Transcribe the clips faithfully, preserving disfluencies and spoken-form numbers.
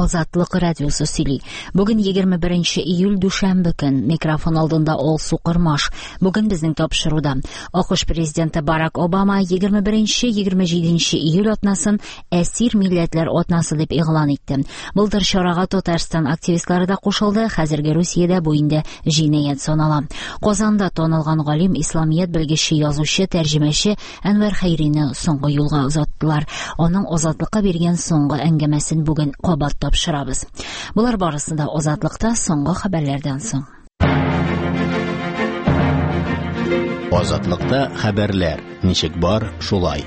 Азатлык радиосы сөйли. Бүген егерме беренче июль дүшәмбе көн. Микрофон алдында Ол Сукырмаш. Бүген безнең тапшыруда АКШ президенты Барак Обама егерме беренче - егерме җиденче июль атнасын әсир милләтләр атнасы дип игълан итте. Былтыр чарага Татарстан активистлары да кушылды. Хәзерге Русиядә бу инде җинаять санала. Казанда танылган галим, исламият белгече, язучы, тәрҗемәче Әнвәр Хәйрине соңгы юлга озаттылар. Аның азатлыкка биргән соңгы әңгәмәсен бүген кабат тапшырабыз. Булар барысы да Азатлыкта соңгы хәбәрләрдән соң. Азатлыкта хәбәрләр. Ничек бар, шулай.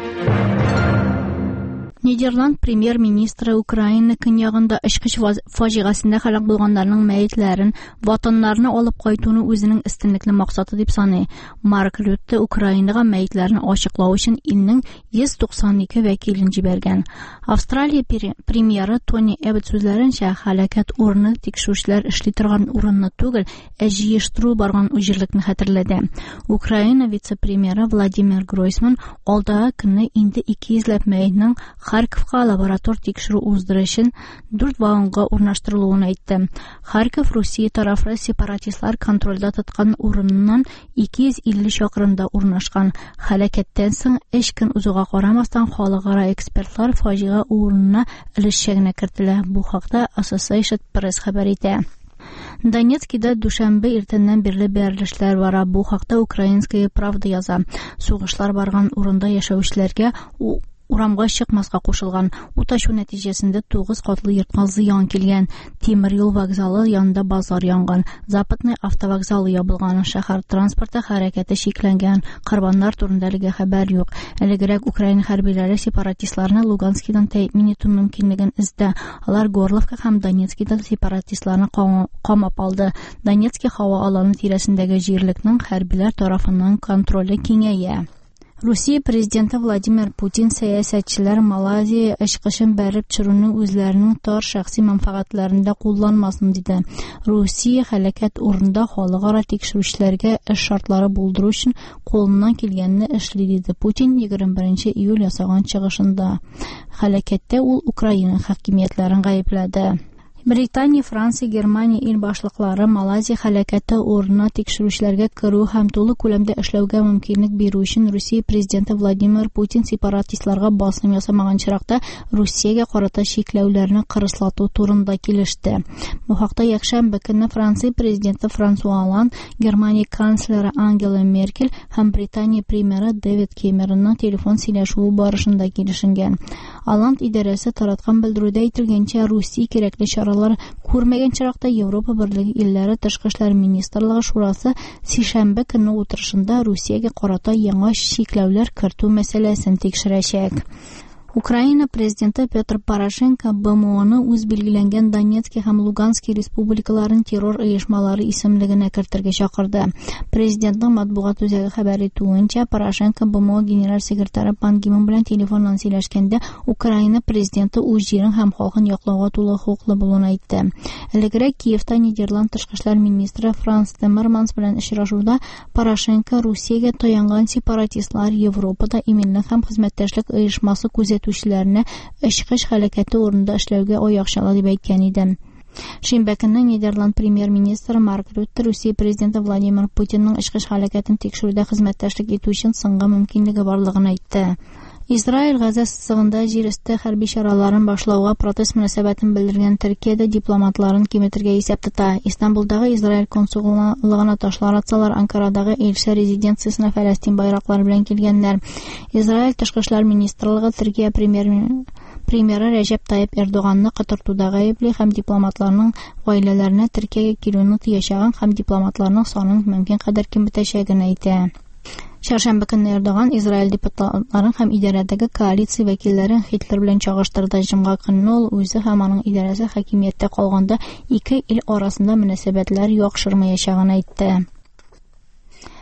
Нидерланд премьер-министры Украина көньягында очкыч фаҗигасендә һәлак булганнарның мәетләрен, ватаннарны алып кайтуны үзенең истинлекле максаты дип саный. Марк Рютте Украинага мәетләрне ачыклау өчен илнең йөз туксан ике вәкилен җибәргән. Австралия премьеры Тони Эббот сүзләренчә, һәлакәт урыны тикшерүчеләр эшли торган урынны түгел, ә җыештыру барган үҗирлекне хәтерләде. Украина вице-премьеры Владимир Гройсман алдагы көнне инде ике йөзләп мәетнең Харьковка лаборатор тикшерү уздырышын дүрт вагонга урнаштырылуын әйтте. Харьков Русия тарафы сепаратистлар контрольдә тоткан урыннан ике йөз илле чакрымда урнашкан. Һәлакәттән соң өч көн узуга карамастан халыкара экспертлар фаҗига урынына өлешчәгенә кертелә. Бу хакта Associated Press хәбәр итә. Донецкида дүшәмбе иртәннән бирле бәрелешләр бара. Бу хакта Украинская правда яза. Сугышлар барган урында яшәүчеләргә урамга чыкмаска кушылган. Уташу нәтиҗәсендә тугыз катлы йортка зыян килгән. Тимер юл вокзалы янында базар янган. Западный автовокзалы ябылган. Шәһәр транспорты хәрәкәте шикләнгән. Корбаннар турында әлегә хәбәр юк. Элегрәк Украина хәрбиләре сепаратистларны Луганскидан тәэмин итү мөмкинлеген издә. Алар Горловка һәм Донецкида сепаратистларны камап алды. Донецкий һава аланы тирәсендәге җирлекнең хәрбиләр тарафыннан контроле киңәя. Русия президенты Владимир Путин сәясәтчеләр Малайзия очкычын бәреп төшерүне үзләренең тар шәхси мәнфәгатьләрендә кулланмасын диде. Русия һәлакәт урында халыкара тикшерүчеләргә эш шартлары булдыру өчен кулыннан килгәнне эшли диде Путин егерме беренче июль ясаган чыгышында. Һәлакәттә ул Украина хакимиятләрен гаепләде. Британия, Франция, Германия ил башлыклары Малайзия һәлакәте урынына тикшерүчеләргә керү һәм тулы күләмдә эшләүгә мөмкинлек бирү өчен Русия президенты Владимир Путин сепаратистларга басым ясамаган чиракта Русиягә карата чикләүләрне кырыслату турында килеште. Бу хакта якшәмбе көнне Франция президенты Франсуа Олланд, Германия канцлеры Ангела Меркель һәм Британия премьеры Дэвид Кэмеронның телефон сөйләшүе барышында килешенгән. Олланд идарәсе тараткан белдерүдә әйтелгәнчә, Русия кирәкле чаралар күрмәгән чиракта Европа Берлеге илләре тышкы эшләр министрлыгы шурасы сишәмбе көнне утырышында Русиягә карата яңа чикләүләр кертү мәсьәләсен тикшерәчәк. Украина президенты Петр Порошенко бэ эм оны үз билгеләнгән Донецкий һәм Луганский республикаларын террор оешмалары исемлегенә кертергә чакырды. Президентның матбугат үзәге хәбәр итүенчә, Порошенко бэ эм о генераль секретаре Пан Ги Мун белән телефоннан сөйләшкәндә Украина президенты үз җирен һәм халкын яклауга тулы хукуклы булуын әйтте. Элегрәк Киевта Нидерланд тышкы эшләр министры Франс Теммерманс белән очрашуда Порошенко Русиягә таянган сепаратистлар Европада иминлек һәм хезмәттәшлек оешмасы күзәтүчеләрне очкыч һәлакәте урында эшләүгә аяк-чала дип әйткән иде. Шимбә көнне Нидерланд премьер-министры Марк Рютте Русия президенты Владимир Путинның очкыч һәлакәтен тикшерүдә хезмәттәшлек итү өчен соңгы мөмкинлеге барлыгын әйтте. Израиль Газа сызыгында җир өсте хәрби чараларын башлауга протест мөнәсәбәтен белдергән Төркиядә дипломатларын киметергә исәп тота. Истанбулдагы Израиль консуллыгына ташлар атсалар, Анкарадагы элче резиденциясенә Фәләстин байраклары белән килгәннәр. Израиль тышкы эшләр министрлыгы Төркия премьер премьеры Рәҗәп Тайип Эрдоганны котыртуда гаепли һәм дипломатларның гаиләләренә Төркиягә килүне тыячагын һәм дипломатларның санын мөмкин кадәр киметәчәген әйтә. Чаршамбы көнне Эрдоган Израиль депутатларын һәм идарәдәге коалиция вәкилләрен Гитлер белән чагыштырды. Җомга көнне ул үзе һәм аның идарәсе хакимияттә калганда ике ил арасында мөнәсәбәтләр яхшырмаячагын әйтте.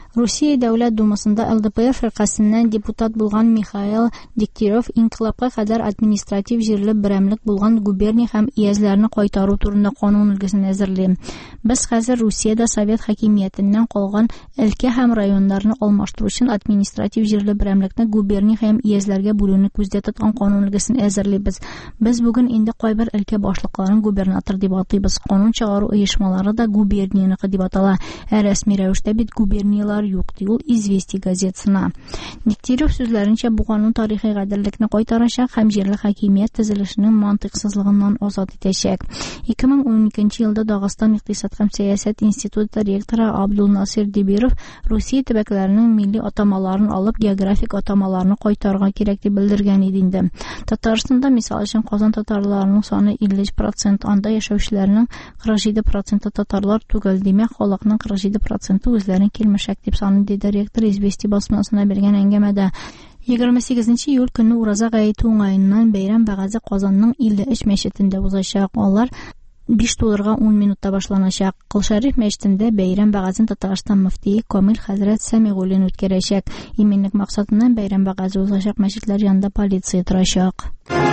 Русия Дәүләт Думасында эл дэ пэ эр фиркасыннан депутат булган Михаил Дегтярев инкыйлабка кадәр административ җирле берәмлек булган губерния һәм иязләрне кайтару турында канун өлгесен әзерли. Без хәзер Русиядә совет хакимиятеннән калган өлкә һәм районнарны алмаштыру өчен административ җирле берәмлекне губерния һәм иязләргә бүлүне күздә тоткан канун өлгесен әзерлибез. Без бүген инде кайбер өлкә башлыкларын губернатор дип атыйбыз. Канун чыгару оешмалары да губернияныкы дип атала. Ә рәсми рәвештә бит губерниялар юк ди ул «Известия» газетасына. Дегтярев сүзләренчә, бу канун тарихи гаделлекне кайтарачак һәм җирле хакимият төзелешенең мантыксызлыгыннан азат итәчәк. ике мең уникенче елда Дагыстан икътисад һәм сәясәт институты ректоры Абдулнасир Дибиров Русия төбәкләренең милли атамаларын алып, географик атамаларны кайтарырга кирәк дип белдергән иде инде. Татарстанда, мисал өчен, Казан татарларының саны илле процент, анда яшәүчеләрнең кырык җиде проценты татарлар түгел, димәк, халыкның кырык җиде проценты үзләрен килмешәк дип саный, диде ректор «Известия» басмасына биргән әңгәмәдә. егерме сигезенче июль көнне Ураза гаете уңаеннан бәйрәм вәгазы Казанның илле өч мәчетендә узачак. Алар биш тулырга ун минутта башланачак. Кылшариф мәчетендә бәйрәм вәгазын Татарстан мөфтие Камил хәзрәт Сәмигуллин үткәрәчәк. Именлек максатыннан бәйрәм вәгазы узачак мәчетләр янында полиция торачак.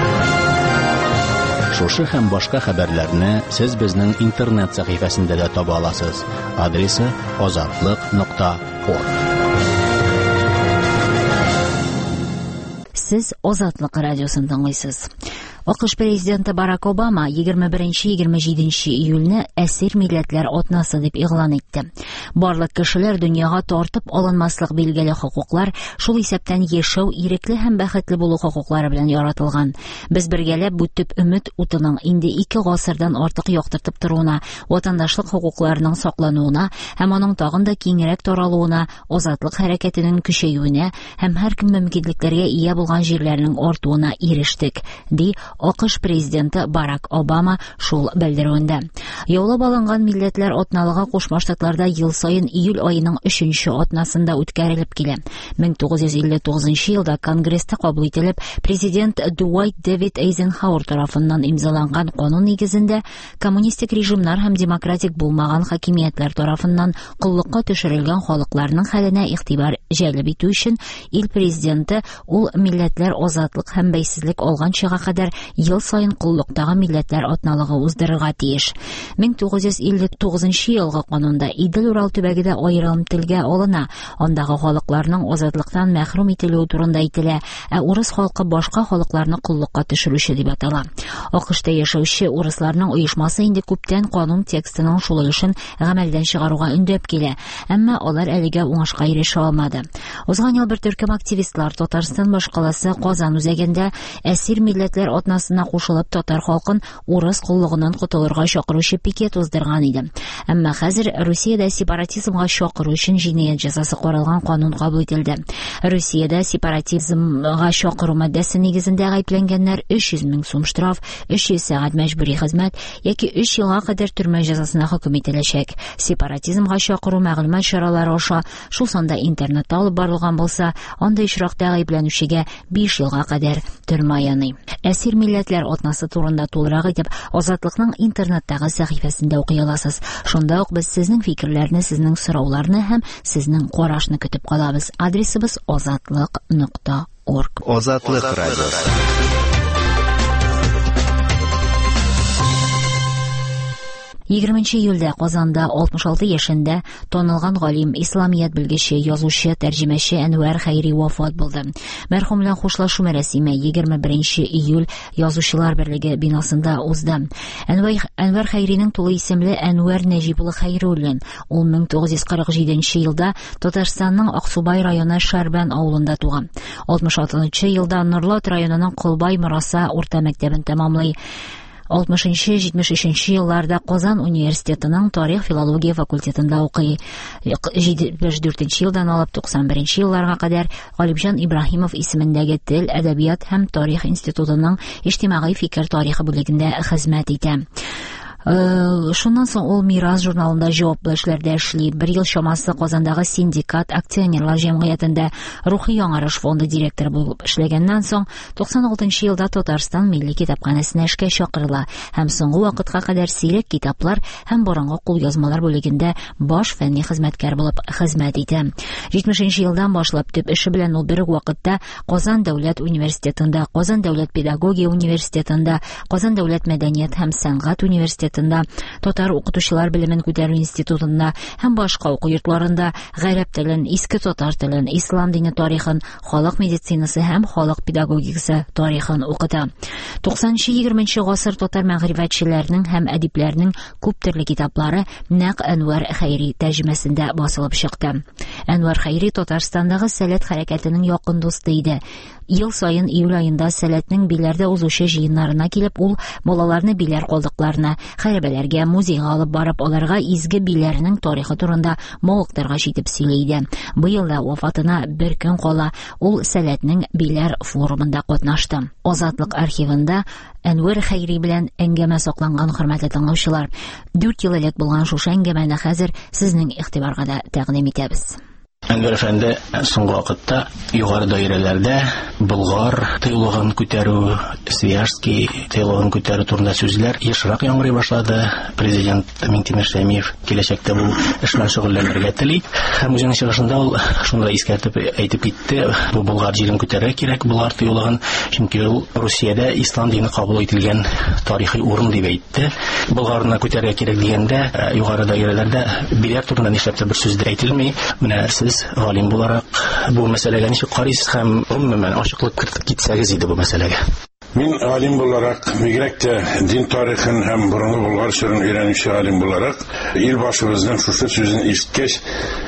Шушы һәм башка хәбәрләрне сез безнең интернет сәхифәсендә дә таба аласыз. Адресы азатлык нокта орг. Сез Азатлык радиосын тыңлыйсыз. АКШ президенты Барак Обама егерме беренче - егерме җиденче июльне әсир милләтләр атнасы дип игълан итте. Барлык кешеләр дөньяга тартып алынмаслык билгеле хокуклар, шул исәптән яшәү, ирекле һәм бәхетле булу хокуклары белән яратылган. Без бергәләп бу төп өмет утының инде ике гасырдан артык яктыртып торуына, ватандашлык хокукларының саклануына һәм аның тагын да киңрәк таралуына, азатлык хәрәкәтенең көчәюенә һәм һәркем мөмкинлекләргә ия булган җирләрнең артуына ирештек, ди АКШ президенты Барак Обама шул белдерүендә. Яулап алынган милләтләр атналыгы Кушма Штатларда ел сайын июль аеның өченче атнасында үткәрелеп килә. мең тугыз йөз илле тугызынчы елда Конгресста кабул ителеп, президент Дуайт Дэвид Эйзенхауэр тарафыннан имзаланган канун нигезендә коммунистик режимнар һәм демократик булмаган хакимиятләр тарафыннан куллыкка төшерелгән халыкларның хәленә игътибар җәлеп итү өчен ил президенты ул милләтләр азатлык һәм бәйсезлек алганчага кадәр ел сайын куллыктагы милләтләр атналыгы уздырырга тиеш. мең тугыз йөз илле тугызынчы елгы канунда Идел Урал төбәгендә аерым телгә алына, андагы халыкларның азатлыктан мәхрүм ителүе турында әйтелә, ә урыс халкы башка халыкларны куллыкка төшерүче дип атала. АКШта яшәүче урысларның оешмасы инде күптән канун текстының шулайышын гамәлдән чыгаруга өндәп килә, әмма алар әлегә уңышка ирешә алмады. Узган ел бер төркем активистлар Татарстан башкаласы Казан үзәгендә әсир милләтләр атнасына кушылып татар халкын урыс куллыгыннан котылырга чакыручы пикет уздырган иде. Әмма хәзер Русиядә сепаратизмга чакыру өчен җинаять җәзасы каралган канун кабул ителде. Русиядә сепаратизмга чакыру маддәсе нигезендә гаепләнгәннәр өч йөз мең сум штраф, өч йөз сәгать мәҗбүри хезмәт яки өч елга кадәр төрмә җәзасына хөкем ителәчәк. Сепаратизмга чакыру мәгълүмат чаралары аша шул санда интернетта алып барылган булса, анда ичракта гаепләнүчегә биш елга кадәр төрмә яный. Әсир милләтләр атнасы турында тулырак итеп Азатлыкның интернеттагы сәхифәсендә укый аласыз. Шунда ук без сезнең фикерләрне, сезнең сорауларны һәм сезнең карашны көтеп калабыз. Адресыбыз азатлык нокта орг. Азатлык радиосы. егерменче июльдә Казанда алтмыш алты яшендә танылган галим, исламият белгече, язучы, тәрҗемәче Әнвәр Хәйри вафат булды. Мәрхүм белән хушлашу мәрәсиме егерме беренче июль Язучылар берлеге бинасында узды. Әнвәр, Әнвәр Хәйринең тулы исемле Әнвәр Нәҗип улы Хәйруллин. Ул мең тугыз йөз кырык җиденче елда Татарстанның Аксубай районы Шәрбән авылында туган. алтмыш алтынчы елда Норлат районының Кылбай Мораса урта мәктәбен тәмамлый. алтмышынчы - җитмеш өченче елларда Казан университетының тарих-филология факультетында укый. җитмеш дүртенче елдан алып туксан беренче елларга кадәр Галимҗан Ибраһимов исемендәге Тел, әдәбият һәм тарих институтының иҗтимагый фикер тарихы бүлегендә хезмәт итә. Шуннан соң ул Мирас журналында җаваплы эшләрдә эшли. Бер ел чамасы Казандагы Синдикат акционерлар җәмгыятендә Рухи яңарыш фонды директоры булып эшләгәннән соң туксан алтынчы елда Татарстан Милли китапханәсенә эшкә чакырыла һәм соңгы вакытка кадәр сирәк китаплар һәм борынгы кулъязмалар бүлегендә баш фәнни хезмәткәр булып хезмәт итә. җитмешенче елдан башлап төп эше белән ул бер үк вакытта Казан дәүләт университетында, Казан дәүләт педагогия университетында, Казан дәүләт мәдәният һәм сәнгать университетында, татар укытучылар белемен күтәрү институтында һәм башка уку йортларында гарәп телен, иске татар телен, ислам дине тарихын, халык медицинасы һәм халык педагогикасы тарихын укыта. туксанынчы-егерменче гасыр татар мәгърифәтчеләренең һәм әдипләренең күп төрле китаплары нәкъ Әнвәр Хәйри тәрҗемәсендә басылып чыкты. Әнвәр Хәйри Татарстандагы сәләт хәрәкәтенең якын дусты иде. Ел сайын июль аенда сәләтнең биләрдә узучы җыеннарына килеп, ул балаларны биләр калдыкларына, хәрабәләргә, музейга алып барып, аларга изге биләрнең тарихы турында мавыктырга җитеп сөйли иде. Быел да вафатына бер көн кала, ул сәләтнең биләр форумында катнашты. Азатлык архивында Әнвәр Хәйри белән әңгәмә сакланган, хөрмәтле тыңлаучылар. дүрт ел элек булган шушы әңгәмәне хәзер сезнең игътибарга да тәкъдим итәбез. Әнвәр әфәнде соңгы вакытта югары даирәләрдә Болгар тыйлыгын күтәрү, Свияжский тыйлыгын күтәрү турында сүзләр ешрак яңгырый башлады. Президент Минтимер Шәймиев киләчәктә бу эш белән шөгыльләнергә тели. Һәм үзенең чыгышында ул шунда искәртеп әйтеп китте, бу Болгар җирен күтәрергә кирәк, Болгар тыйлыгын, чөнки ул Русиядә ислам дине кабул ителгән тарихи урын дип әйтте. Болгарны күтәрергә кирәк дигәндә, югары даирәләрдә биләр турында нишләп бер сүз әйтелми. Менә сез галим буларак бу мәсьәләгә ничек карыйсыз һәм гомумән ачыклык кертеп китсәгез иде бу мәсьәләгә? Мин галим буларак, бигрәк тә дин тарихын һәм борынгы болгар чорын өйрәнүче галим буларак, ил башыбызның шушы сүзен ишеткәч,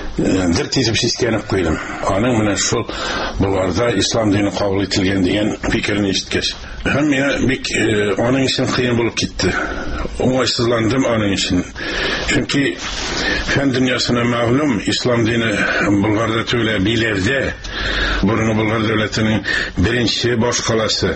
дәрт итеп сискәнеп куйдым. Аның менә шул Болгарда ислам дине кабул ителгән дигән фикерен ишеткәч. Һәм миңа бик аның өчен кыен булып китте. Уңайсызландым аның өчен. Чөнки фән дөньясына мәгълүм, ислам дине Болгарда түгел, биләрдә, борынгы болгар дәүләтенең беренче баш каласы.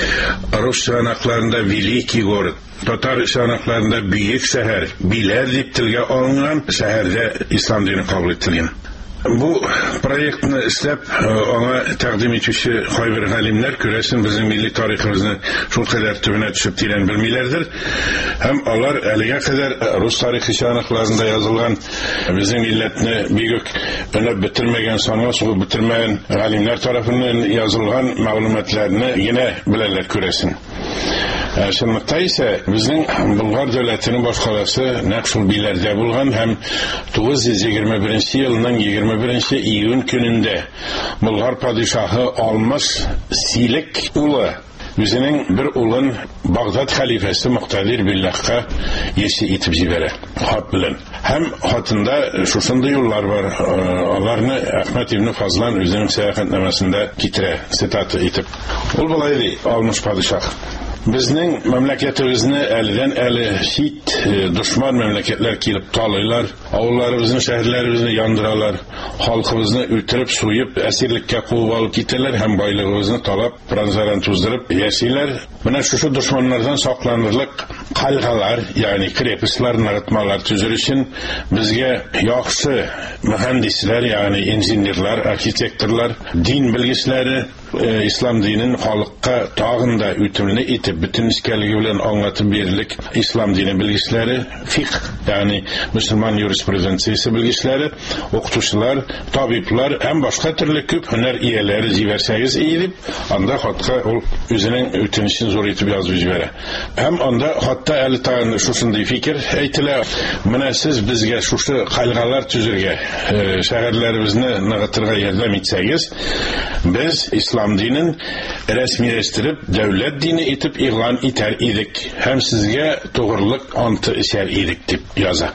Рус чыганакларында великий город, татар чыганакларында бөек шәһәр, биләр дип телгә алынган шәһәрдә ислам дине кабул ителгән. Бу проектны эшләп аңа тәкъдим итүче кайбер галимнәр күрәсен безнең милли тарихыбызны шул кадәр төбенә төшеп тирән белмиләрдер. Һәм алар әлегә кадәр рус тарихи чыганакларында язылган безнең милләтне бигүк өнәп бетермәгән, санга сугып бетермәгән галимнәр тарафыннан язылган мәгълүматларны генә беләләр күрәсен. Шунлыкта исә безнең Болгар дәүләтенең башкаласы нәкъ шул биләрдә булган һәм тугыз йөз егерме беренче елның егерме беренче июнь көнендә Болгар падишаһы Алмаш Силек улы үзенең бер улын Багдад хәлифәсе Муктадир Биллахка яши итеп җибәрә хат белән. Һәм хатында шушындый юллар бар. Аларны Әхмәт ибн Фазлан үзенең сәяхәтнамәсендә китерә, цитата итеп. Ул булай ди: Алмаш падишаһ, безнең мәмләкәтебезне әледән әле чит дошман мәмләкәтләр килеп талыйлар, авылларыбызны, шәһәрләребезне яндыралар, халкыбызны үтереп, суеп, әсирлеккә куып алып китәләр һәм байлыгыбызны талап, пранзаран туздырып яшиләр. Менә шушы дошманнардан сакланырлык калгалар, ягъни крепостлар, нагытмалар төзер өчен безгә яхшы мөхәндисләр, ягъни инженерлар, архитекторлар, дин белгечләре, ислам динен халыкка тагын да үтемле итеп, бүтән искәлеге белән аңлатып бирерлек ислам дине белгечләре, фикъ, ягъни мөселман юриспруденциясе белгечләре, укытучылар, табиблар һәм башка төрле күп һөнәр ияләре җибәрсәгез иде, анда хатка ул үзенең үтенечен зур итеп язып җибәрә. Һәм анда хатта әле тагын шушындый фикер әйтелә: менә сез безгә шушы калгалар төзергә, шәһәрләребезне ныгытырга ярдәм итсәгез, без ислам динен рәсмиләштереп, дәүләт дине итеп игълан итәр идек һәм сезгә тугрылык анты эчәр идек дип яза.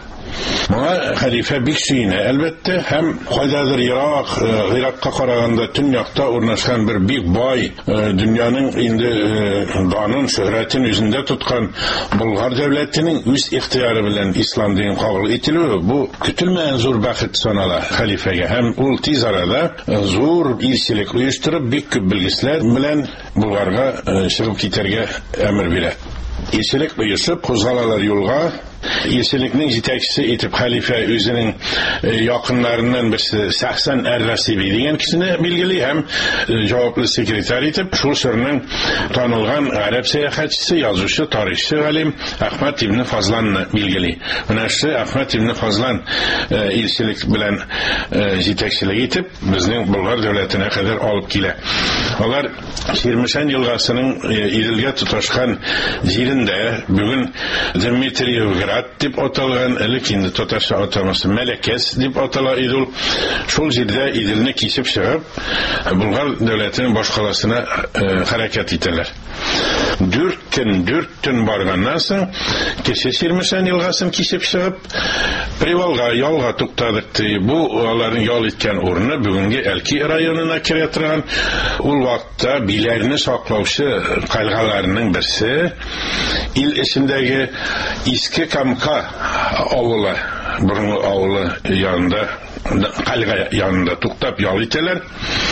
Моңа хәлифә бик сөенә, әлбәттә, һәм кайдадыр ерак, Гыйракка караганда төньякта урнашкан бер бик бай, дөньяның инде данын, шөһрәтен үзендә тоткан Болгар дәүләтенең үз ихтыяры белән ислам динен кабул ителүе, бу көтелмәгән зур бәхет санала хәлифәгә. Һәм ул тиз арада зур илчелек оештырып, бик күп белгечләр белән Болгарга чыгып китәргә әмер бирә. Илчелек оешып, кузгалалар юлга. Илчелекнең җитәкчесе итеп хәлифә үзенең якыннарыннан берсе Сәхсан әр-Расиби дигән кешене билгели һәм җаваплы секретарь итеп шул чорның танылган араб сәяхәтчесе, язучы, тарихчы галим Әхмәт ибн Фазланны билгели. Менә шу Әхмәт ибн Фазлан илчелек белән җитәкчелек итеп безнең Болгар дәүләтенә кадәр алып килә. Алар Ширмешән елгасының Иделгә тоташкан җирендә бүген Дмитриевград дип аталган, элек инде татарча атамасы Мәләкәс дип атала иде ул. Шул җирдә Иделне кисеп чыгып, Болгар дәүләтенең башкаласына хәрәкәт итәләр. Дүрт көн, дүрт төн барганнан соң, кеше Ширмешән елгасын кисеп чыгып, привалга, ялга туктадык. Бу аларның ял иткән урыны бүгенге Әлки районына керә торган. Ул вакытта биләрне саклаучы калгаларның берсе ил эчендәге Иске Камка авылы, борынгы авылы янында, калга янында туктап ял итәләр.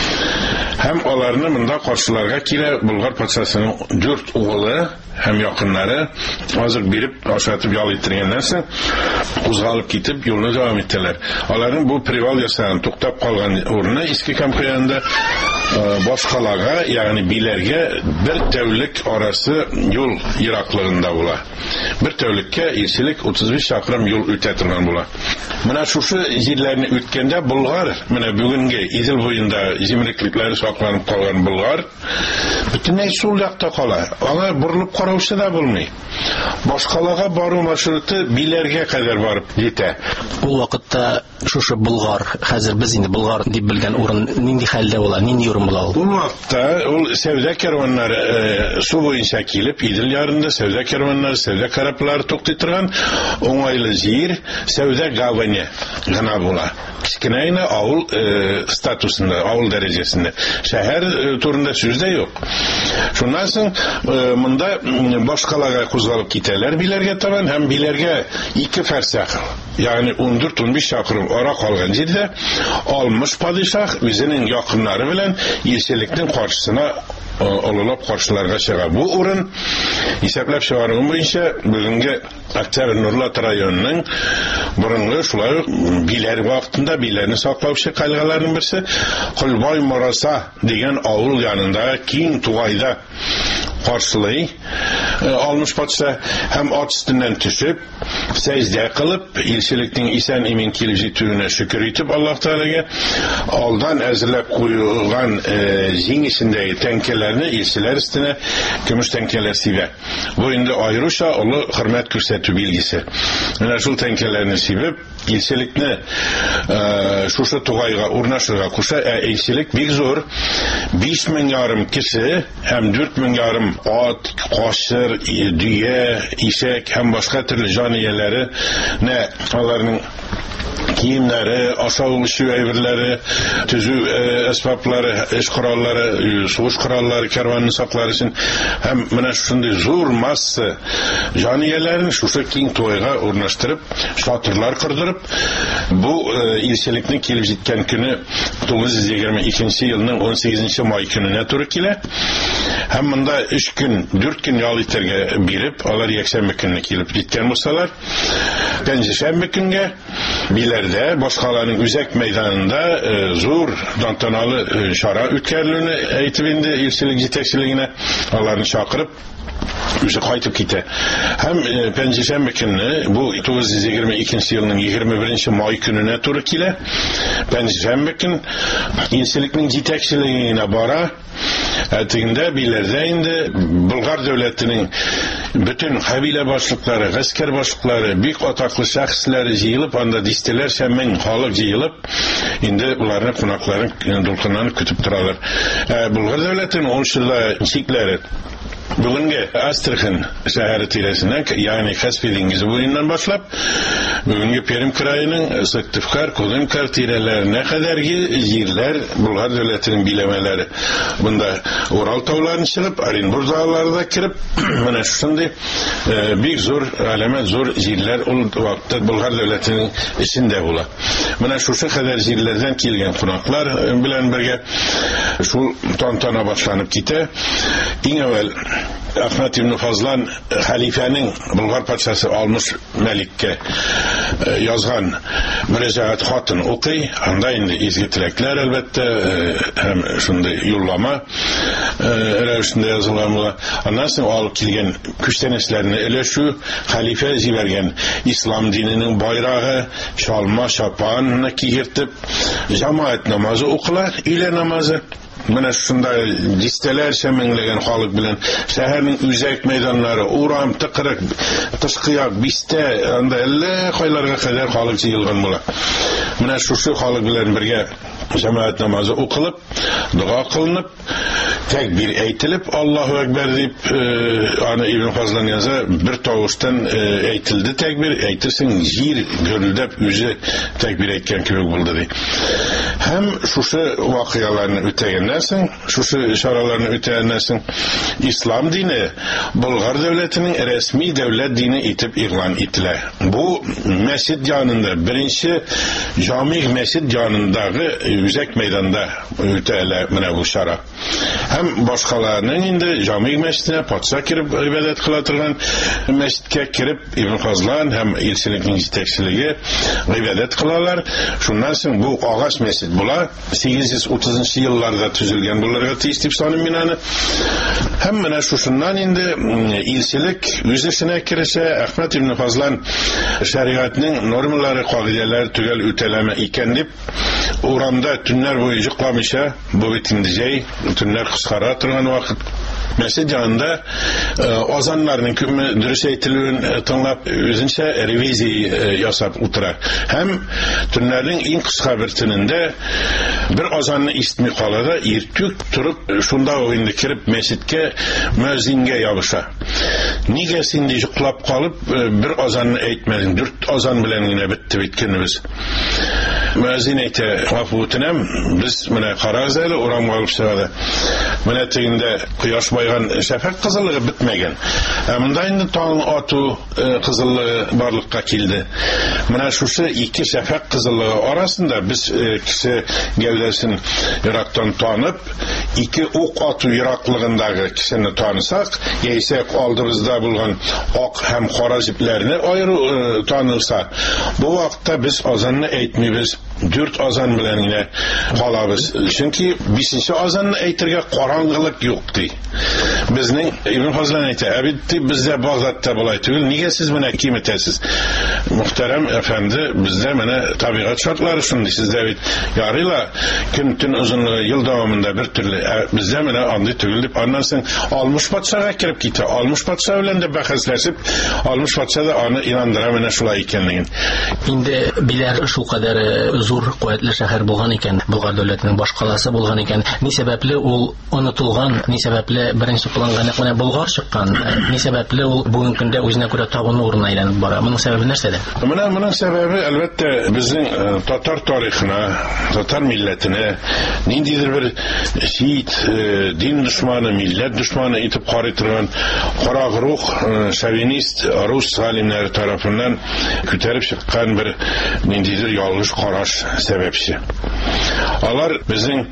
Һәм аларны монда каршыларга килә Болгар патшасының дүрт угылы һәм якыннары азык биреп, ашатып ял иттергәннән соң кузгалып китеп юлны дәвам иттеләр. Аларның бу привал ясаган, туктап калган урыны Иске Камка янында башкалага, ягъни биләргә бер тәүлек арасы юл ераклыгында була. Бер тәүлеккә илчелек утыз биш чакрым юл үтә торган була. Менә шушы җирләрне үткәндә Болгар, менә бүгенге Идел буенда җимереклекләре сакланып калган Болгар бөтенләй сул якта кала. Аңа борылып караучы да булмый. Башкалага бару маршруты биләргә кадәр барып җитә. Ул вакытта шушы Болгар, хәзер без инде Болгар дип белгән урын нинди хәлдә була, нинди урын була ул? Ул вакытта ул сәүдә карваннары су буенча килеп, Идел ярында сәүдә карваннары, сәүдә кораблары туктый торган уңайлы җир, сәүдә гаване гына була. Кечкенә авыл статусында, авыл дәрәҗәсендә. Шәһәр турында сүз дә юк. Шуннан соң монда башкалага кузгалып китәләр биләргә табан, һәм биләргә ике фәрсәх, ягъни ун дүрт ун биш чакрым ара калган җирдә Алмыш падишаһ үзенең якыннары белән илчелекнең каршысына олылап каршыларга чыга. Бу урын исәпләп чыгаруым буенча бүгенге Октябрь Нурлат районының борынгы шулай биләр вакытында биләрне саклаучы калгаларның берсе Кылбай Мораса дигән авыл янында киң тугайда каршылый. Алмыш патша һәм ат өстеннән төшеп, сәҗдә кылып, илчелекнең исән имин килеп җитүенә шөкер итеп Аллаһ Тәгаләгә алдан әзерләп куелган җиңешендәге тәңкәләрне илчеләр өстенә көмеш тәңкәләр сибә. Бу инде аеруча олы хөрмәт күрсәтү билгесе. Менә шул тәңкәләрне сибеп, илчелекне шушы тугайга урнашырга куша, ә илчелек бик зур, биш мең ярым кеше һәм дүрт мең ярым ат, кашыр, дөя, ишәк һәм башка төрле җан ияләре, нә аларның киемнәре, ашау эчү әйберләре, төзү әсбаплары, эш кораллары, сугыш кораллары карванны саклар өчен һәм менә шундый зур масса җан ияләрен шушы киң туйга урнаштырып, шатырлар кырдырып, бу илчелекнең килеп җиткән көне тугыз йөз егерме икенче елның он сигезенче май көненә туры килә. Һәм монда өч көн, дүрт көн ял итәргә биреп, алар якшәмбе көнне килеп җиткән булсалар, пәнҗешәмбе көнгә биләрдә башкаларның үзәк мәйданында зур тантаналы шара үткәрелүне әйтеп инде илчелек җитәкчелегенә аларны чакырып үзе кайтып китә. Һәм пәнҗешәмбе көнне, бу тугыз йөз егерме икенче елның егерме беренче май көненә туры килә. Пәнҗешәмбе көн илчелекнең җитәкчелегенә бара. Әтегендә биләрдә инде Болгар дәүләтенең бөтен кабилә башлыклары, гаскәр башлыклары, бик атаклы шәхесләре җыелып, анда дистәләрчә мең халык җыелып, инде уларны кунакларын дулкынланып көтеп торалар. Болгар дәүләтенең ул чорда чикләре бүгенге Астрахань шәһәре тирәсеннән, ягъни Каспий диңгезе буеннан башлап, бүгенге Пермь краеның Сыктывкар, Кудымкар тирәләренә кадәрге җирләр Болгар дәүләтенең биләмәләре. Бunda Урал тауларын чыгып, Оренбург дağlarına кирип, менә шундый бик зур, галәмәт зур җирләр ул вакытта Болгар дәүләтенең эчендә була. Менә шушы кадәр җирләрдән килгән кунаклар белән бергә шул тантана башланып китә. Иң әүвәл Ахмет ибн Фазлан халифаның Болгар патшасы Алмыш Мәликкә язган мөрәҗәгать хатын укый. Анда инде изге теләкләр әлбәттә һәм шундый юллама рәвешендә язылган була. Аннан соң алып килгән күчтәнәчләрне өләшү, халифа җибәргән ислам диненең байрагы, шалма, шапанны кигертеп, җәмәгать намазы укыла, илә намазы. Менә шундай дистәләрчә меңләгән халык белән шәһәрнең үзәк мәйданнары, урам, тыкрык, тышкыяк, бистә, анда әллә кайларга кадәр халык җыелган була. Менә шушы халык белән бергә җәмәгать намазы укылып, дуа кылынып, тәкбир әйтелеп, Аллаһу әкбәр дип, аны Ибн Фазлан яза, бер тавыштан әйтелде тәкбир, әйтерсең җир гөрелдәп үзе тәкбир әйткән кебек булды ди. Һәм шушы вакыйгаларны үтәгәннән соң, шушы чараларны үтәгәннән соң, ислам дине Болгар дәүләтенең рәсми дәүләт дине итеп игълан ителә. Бу мәчет янында, беренче җами мәчет янындагы үзәк мәйданда үтәлә менә бу чара. Һәм башкаларның инде җами мәчетенә патша киреп ибадәт кыла торган мәчеткә киреп Ибн Фазлан һәм илчелекнең җитәкчелеге ибадәт кылалар. Шуннан соң бу агач мәчет була. сигез йөз утызынчы елларда төзелгән булырга тиеш дип саныйм мин аны. Һәм менә шушыннан инде илчелек үз эшенә керешә. Ахмет ибн Фазлан шәригатьнең нормалары, кагыйдәләре төгәл үтәләме икән дип урамда төннәр буе йокламыйча, бу бит инде җәй, төннәр кыскара торган вакыт. Мәчет янында азаннарның күпме дөрес әйтелүен тыңлап, үзенчә ревизия ясап утыра. Һәм төннәрнең иң кыска бер төнендә бер азанны ишетми кала да, иртүк турып, шунда ук инде кирип мәчеткә мөәззингә ябыша. Нигә син ди йоклап калып, бер азанны әйтмәдең? Дүрт азан белән генә бетте бит көнебез. Мөәззин әйтә, гафу үтенәм, без менә карагыз әле, урамга алып чыгады. Менә тегендә кояш байган шәфәк кызыллыгы бетмәгән. Ә монда инде таң ату кызыллыгы барлыкка килде. Менә шушы ике шәфәк кызыллыгы арасында без кеше гәүдәсен ерактан танып, ике ук ату ераклыгындагы кешене танысак, яисә алдыбызда булган ак һәм кара җипләрне аеру танылса, бу вакытта без азанны әйтмибез, дүрт азан белән генә калабыз. Чөнки бишенче азанны әйтергә караңгылык юк ди. Безнең Ибн Фазлан әйтә, ә бит бездә Багдадта булай түгел, нигә сез менә ким итәсез? Мөхтәрәм әфәнде, бездә менә табигать шартлары шундый, сездә бит ярыйла көн төн озынлыгы ел дәвамында бер төрле, бездә менә андый түгел дип, аннан соң Алмыш патшага кирип китә. Алмыш патша белән дә бәхәсләшеп, Алмыш патша да аны инандыра менә шулай икәнлеген. Инде биләр шул кадәр зур куәтле шәһәр булган икән, Болгар дәүләтенең башкаласы булган икән. Ни сәбәпле ул онытылган, ни сәбәпле беренче планга нәкъ Болгар чыккан, ни сәбәпле ул бүгенге көндә үзенә күрә табыну урынына әйләнеп бара? Моның сәбәбе нәрсәдә? Менә моның сәбәбе әлбәттә безнең татар тарихына, татар милләтенә ниндидер бер шиит, дин дошманы, милләт дошманы итеп карый торган карагырух, шовинист рус галимнәре тарафыннан күтәреп чыккан бер ниндидер ялгыш караш сәбәпче. Алар безнең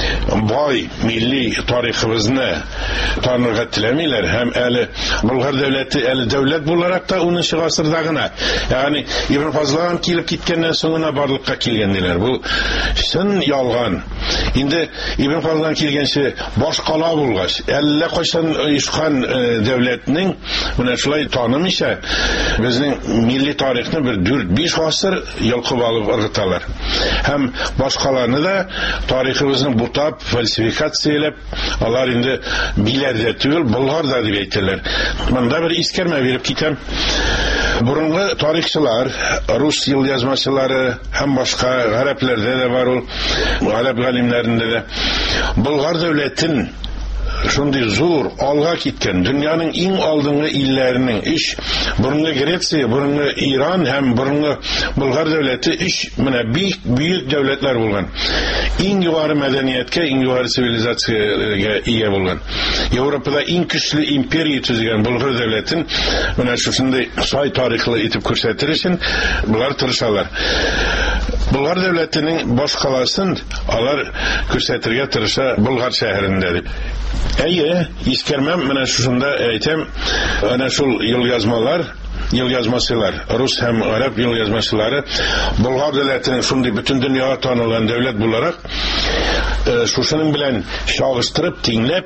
бай милли тарихыбызны танырга теләмиләр һәм әле Болгар дәүләте әле дәүләт буларак та унынчы гасырда гына, ягъни Ибн Фазлан килеп киткәннән соң гына барлыкка килгән диләр. Бу чын ялган. Инде Ибн Фазлан килгәнче башкала булгач, әллә кайчан оешкан дәүләтнең менә шулай танымыйча безнең милли тарихны бер дүрт-биш гасыр ялкып алып ыргыталар. Һәм башкаларны да тарихыбызны бутап, фальсификацияләп, алар инде биләрдә түгел, Болгарда дип әйтәләр. Монда бер искәрмә биреп китәм. Бурынгы тарихчылар, рус елъязмачылары һәм башка гарәпләрдә дә бар ул, гарәп галимнәрендә дә Болгар дәүләтен шундый зур алга киткән, дөньяның иң алдынгы илләренең иш, бурынгы Греция, бурынгы Иран һәм бурынгы Болгар дәүләте иш менә бик бөек дәүләтләр булган. Иң югары мәдәнияткә, иң югары цивилизациягә ия булган. Европада иң көчле империя төзегән Болгар дәүләтен менә шушындай сай тарихлы итеп күрсәтер өчен булар тырышалар. Болгар дәүләтенең башкаласын алар күрсәтергә тырыша Болгар шәһәрендә дип. Әйе, искәрмәм, менә шушында әйтәм, әнә шул елъязмалар, елъязмасылар, рус һәм араб елъязмасылары Болгар дәүләтенең шундый бөтен дөньяга танылган дәүләт буларак, шушының белән чагыштырып, тиңләп,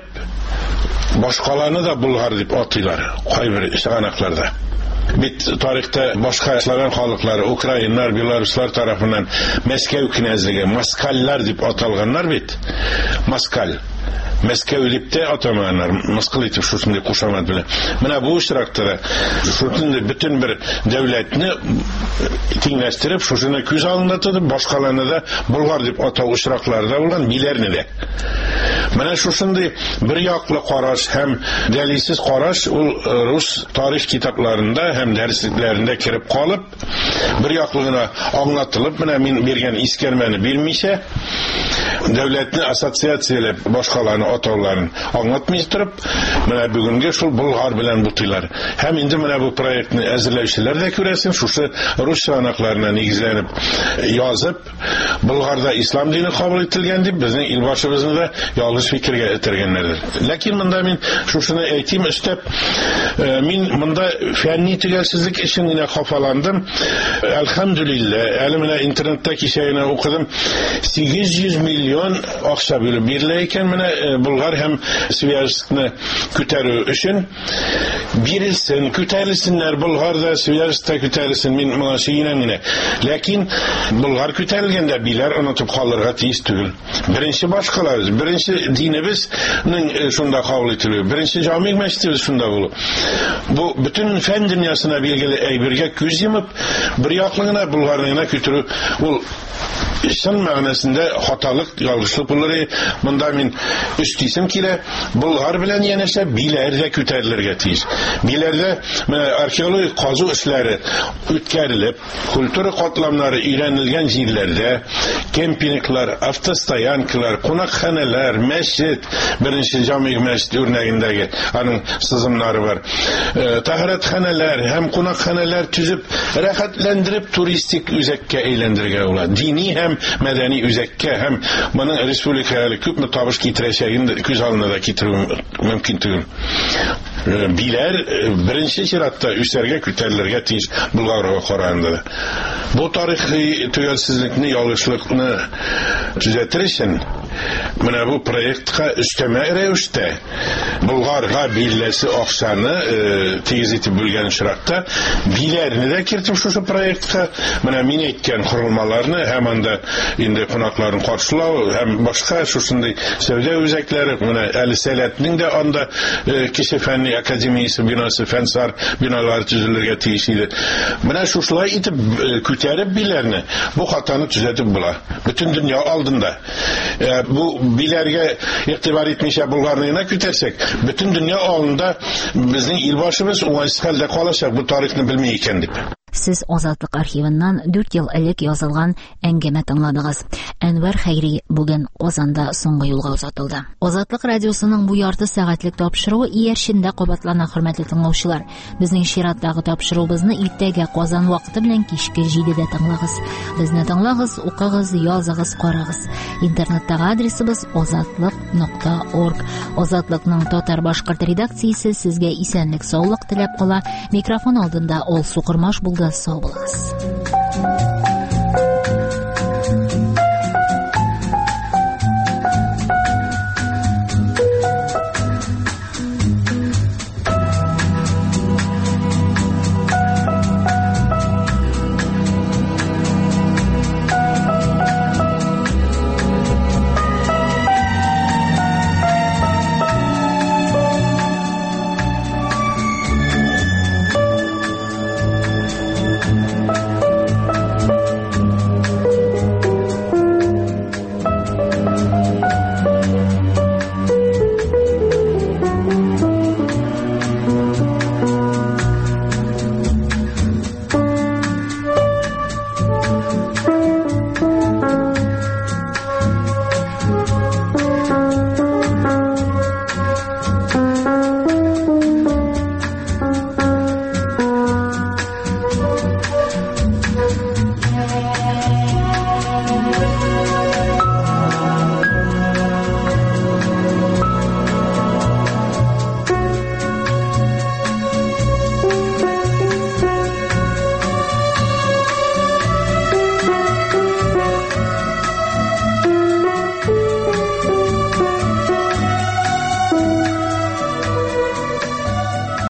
башкаланы да Болгар дип атыйлар, кайбер чыганакларда. Бит тарихта башка славян халыклары, украиннар, белоруслар тарафыннан Мәскәү князьлеге, москальлар дип аталганнар бит. Москаль. Мәскәү дип тә атамаганнар, мыскыл итеп шушындай кушамат белән. Менә бу очракта да шундый бөтен бер дәүләтне тиңләштереп, шушыны күз алдында тотып, башкаларны да Болгар дип атау очракларда булган, биләрне дә. Менә шушындай бер яклы караш һәм дәлилсез караш ул рус тарих китапларында һәм дәреслекләрендә кирип калып, бер яклы гына аңлатылып, менә мин биргән искәрмәне бирмичә, дәүләтне ассоциацияләп башкаларны атауларын аңлатмый торып, менә бүгенге шул Болгар белән бутыйлар. Һәм инде менә бу проектны әзерләүчеләр дә күрәсен, шушы рус чыганакларына нигезләнеп язып, Болгарда ислам дине кабул ителгән дип, безнең илбашыбызны да ялгыш фикергә этергәннәрдер. Ләкин монда мин шушыны әйтим, өстәп, мин монда фәнни төгәлсезлек өчен генә хафаландым. Әлхәмдүлилләh, әле менә интернетта кичә генә укыдым, сигез йөз миллион акча бүлеп бирелә икән менә Болгар һәм Свияжскны күтәрү өчен. Бирелсен, күтәрелсеннәр, Болгар да, Свияжск та күтәрелсен, мин моңа сөенәм генә. Ләкин Болгар күтәрелгәндә биләр онытып калырга тиеш түгел. Беренче башкалар, беренче динебезнең шунда кабул ителү, беренче җами мәчетебез шунда булу. Бу бөтен фән дөньясына билгеле әйбергә күз йомып, бер яклы гына Болгарны күтәрү, ул шын мәгънәсендә хаталык, ялгышлык булыр. Монда мин үстисем килә, Болгар белән янәшә биләр дә күтәрелергә тиеш. Биләрдә археологик казу эшләре үткәрелеп, культура катламнары өйрәнелгән җирләрдә кемпинглар, автостоянкалар, кунакханәләр, мәчет, беренче җами мәчет үрнәгендәге аның сызымнары бар. Тәһарәтханәләр һәм кунакханәләр төзеп, рәхәтләндереп туристик үзәккә әйләндергән була. Дини һәм мәдәни үзәккә һәм моның республикага күпме табыш китерәчәген күз алдына да китерү мөмкин түгел. Биләр беренче чиратта үсәргә, күтәрелергә тиеш Болгарга караганда. Бу тарихи төгәлсезлекне, ялгышлыкны төзәтер өчен менә бу проектка өстәмә рәвештә Болгарга билләсе акчаны тигез итеп бүлгән чиратта биләрне дә кертеп шушы проектка, менә мин әйткән корылмаларны һәм анда инде кунакларын каршылау һәм башка шушындый сәүдә үзәкләре, менә әле сәләтнең дә анда кеше фәнни академиясе бинасы, фәнсар биналары төзелергә тиеш иде. Менә шушылай итеп күтәреп биләрне, бу хатаны төзәтеп була. Бөтен дөнья алдында. Бу биләргә игътибар итмичә Болгарны күтәрсәк, бөтен дөнья алдында безнең илбашыбыз уңайсыз хәлдә калачак, бу тарихны белми икән дип. Сез Азатлык архивыннан дүрт ел элек язылган әңгәмә тыңладыгыз. Әнвәр Хәйри бүген Казанда соңгы юлга узатылды. Азатлык радиосының бу ярты сәгатьлек тапшыруы иярчендә кабатлана, хөрмәтле тыңлаучылар. Безнең чираттагы тапшыруыбызны иртәгә Казан вакыты белән кичке җидедә тыңлагыз. Безне тыңлагыз, укыгыз, языгыз, карагыз. Интернеттагы адресыбыз азатлык нокта орг. Азатлыкның татар-башкорт редакциясе сезгә исәнлек, саулык теләп кала. Микрофон алдында Ол Сукырмаш булды. Сау булыгыз.